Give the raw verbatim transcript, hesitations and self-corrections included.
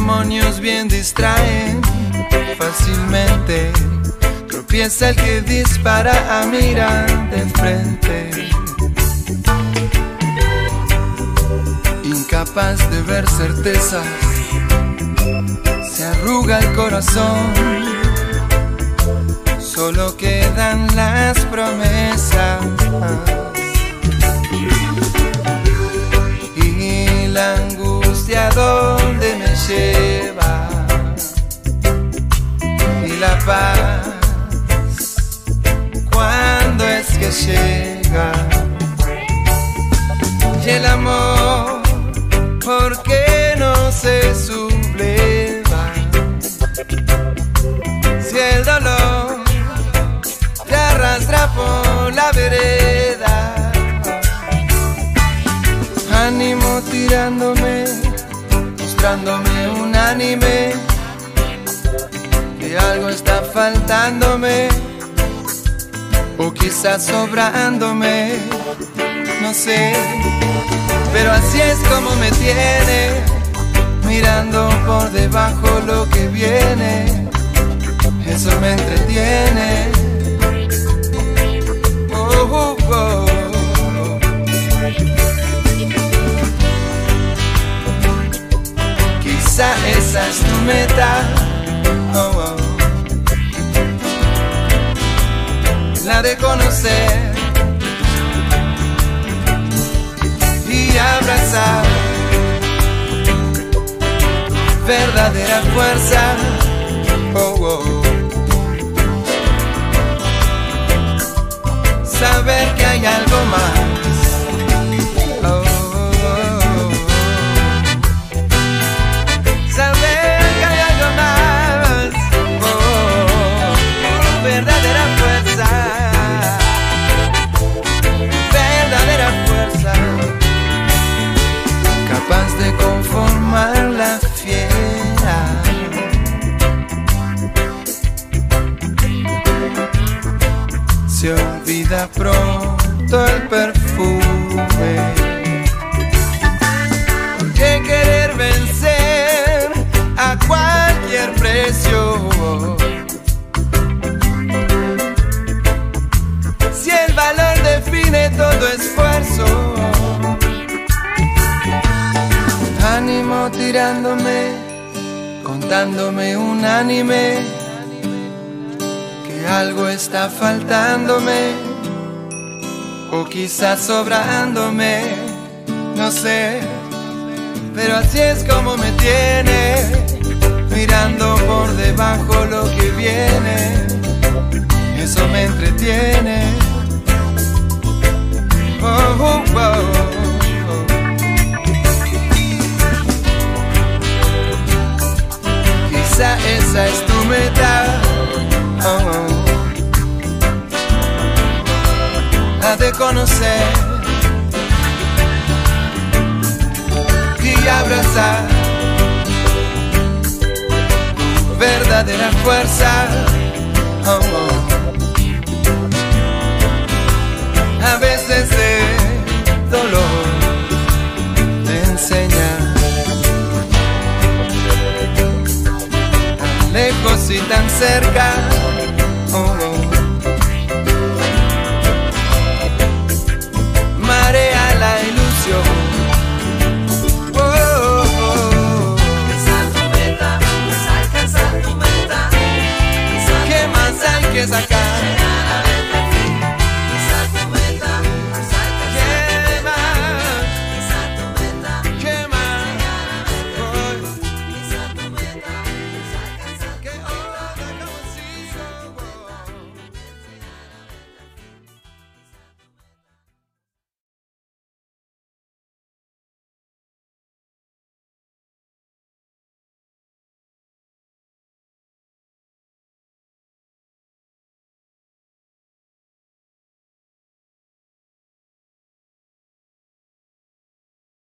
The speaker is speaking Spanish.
demonios bien distraen fácilmente. Tropieza el que dispara a mirar de frente. Incapaz de ver certezas, se arruga el corazón. Solo quedan las promesas y la angustia donde me lleva, y la paz cuando es que llega, y el amor ¿por qué no se subleva? Si el dolor te arrastra por la vereda, ánimo tirándome, mostrándome unánime que algo está faltándome, o quizás sobrándome, no sé. Pero así es como me tiene, mirando por debajo lo que viene. Eso me entretiene. Oh, oh, oh. Quizá esa es tu meta, oh, oh. La de conocer y abrazar verdadera fuerza, oh, oh. Saber que hay algo más, oh, oh. Saber que hay algo más, oh, oh. Verdadera fuerza, verdadera fuerza, capaz de conformar la fiera. Se olvida pronto el perfume. ¿Por qué querer vencer a cualquier precio? Si el valor define todo esfuerzo. Ánimo tirándome, contándome unánime que algo está faltándome, o quizás sobrándome, no sé. Pero así es como me tiene, mirando por debajo lo que viene. Eso me entretiene. Oh, oh, oh. Quizá esa es tu meta, oh, oh. La de conocer y abrazar verdadera fuerza, oh, oh. A veces el dolor te enseña, lejos y tan cerca,